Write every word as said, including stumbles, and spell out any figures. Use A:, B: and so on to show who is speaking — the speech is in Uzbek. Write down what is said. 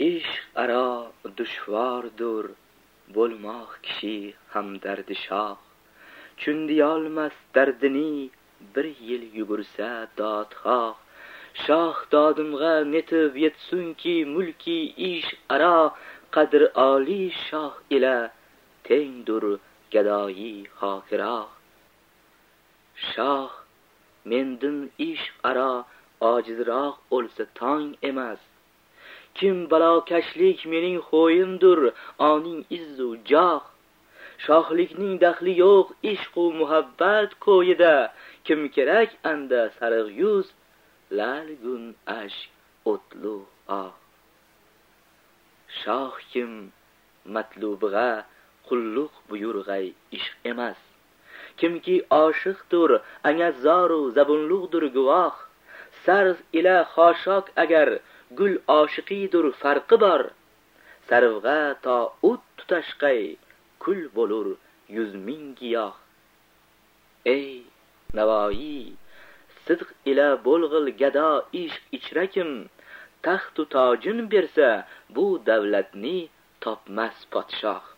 A: ishq aro dushvordur bo'lmoq kishi hamdardi shoh. Chun diyolmas dardini bir yil yugursa dodxoh. Shoh dodimg'a netib yetsunki mulki ishq aro qadr oli shoh ila tengdur gadoyi xokiroh. Shoh mendan ishq aro ojizroq o'lsa tong emas. Kim balokashlik mening xo'yimdur oning izzu joh. Shohlikning daxli yo'q ishq u muhabbat ko'yida. Kim kerak anda sariq yuz lalgun ashk o'tlu ah. Shoh kim matlubig'a qulluq buyurg'ay ishq emas. Kimki oshiqdir angazoru zabunluqdir guvoh. Sarv ila xoshok agar gul oshiqidur farqi bor. Sarvg'a to o't tutashqay kul bo'lur yuz ming giyoh. Ey Navoiy, sidq ila bo'lg'il gado ishq ichrakim. Taxtu tojin bersa bu davlatni topmas podshoh.